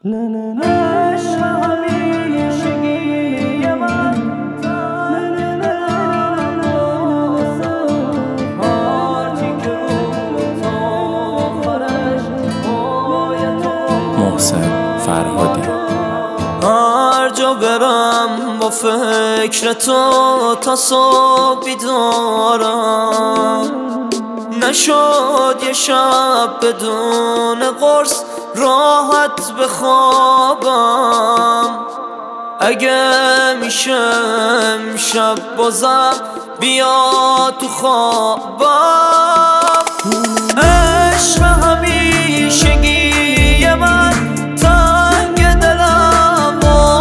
عشق همیشگی من محسن فرهادی. هر جا برم با فکر تو تا صبح بیدارم، نشد یه شب بدون قرص راحت بخوابم. اگه میشه امشب بازم بیا تو خوابم. عشق همیشگی من تنگ دلم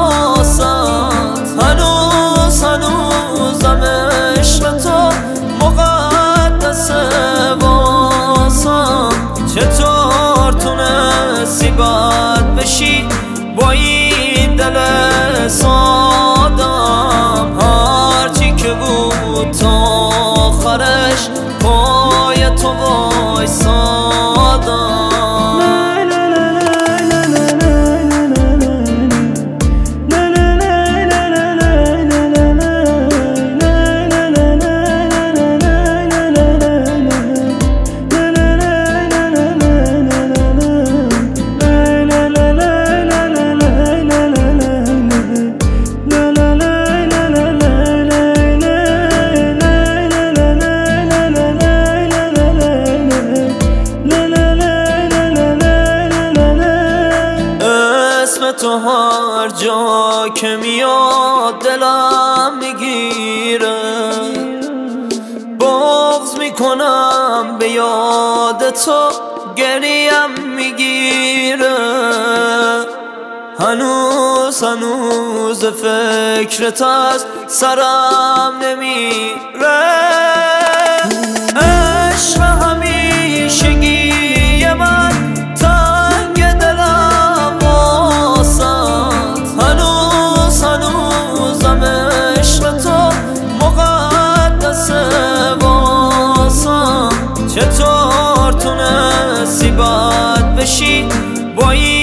واسد، هنوزم عشق تو مقدسه واسم. چطور تونستی بد بشی با این دل سادم؟ هرچی که بود تا آخرش پای تو وایسادم. تو هر جا که میاد دلم میگیره، بغض میکنم به یاد تو گریم میگیره. هنوز فکرت از سرم نمیره. عشق همیشگی من تنگ دلم واسد، هنوزم عشق تو مقدسه واسم. چطور تونستی بد بشی با این